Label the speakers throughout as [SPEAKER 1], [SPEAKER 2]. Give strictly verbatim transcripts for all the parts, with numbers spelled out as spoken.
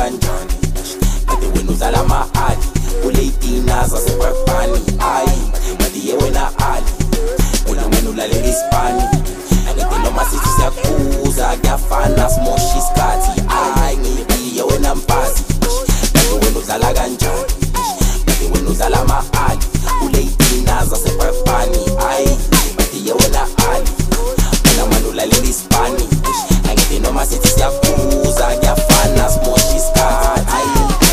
[SPEAKER 1] kanjani kade wena udlala ama-ali kuley'tina zasebrakbani ayi madiye wena ali wena wena ulalela ispani angithi noma sithi siyakhuza kuyafana simosha isikhathi ayi ngiyibhiye wena mpazi kade wena udlala kanjani kade wena udlala ama-ali kuley'tina zasebrakbani ayi madiye wena ali wena wena ulalela ispani angithi noma sithi siyakhuza kuyafana simosha isikhathi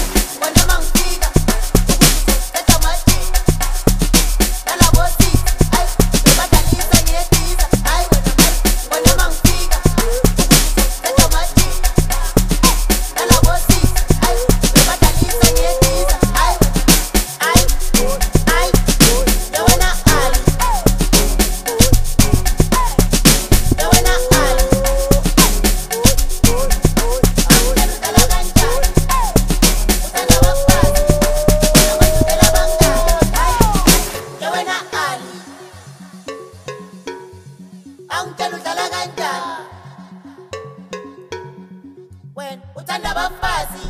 [SPEAKER 2] When uthanda abafazi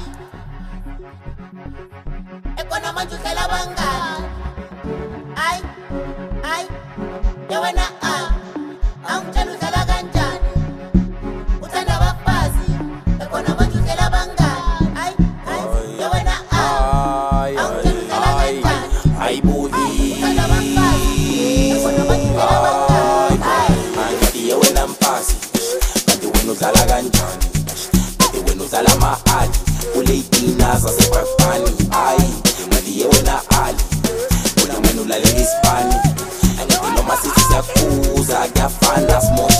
[SPEAKER 2] ekona manje uhlala bangani ay ay yewena a angitshela udlala kanjani uthanda abafazi ekona manje uhlala bangani ay ay yewena a angitshela udlala kanjani
[SPEAKER 1] ay buhi
[SPEAKER 2] uthanda abafazi ekona manje uhlala bangani ay
[SPEAKER 1] ay yewena mpasi kade wena udlala kanjani udlala ama-ali kuley'tina zasebrakbani ayi madiye wena ali wena wena ulalela ispani angithi noma sithi siyakhuza kuyafana simosha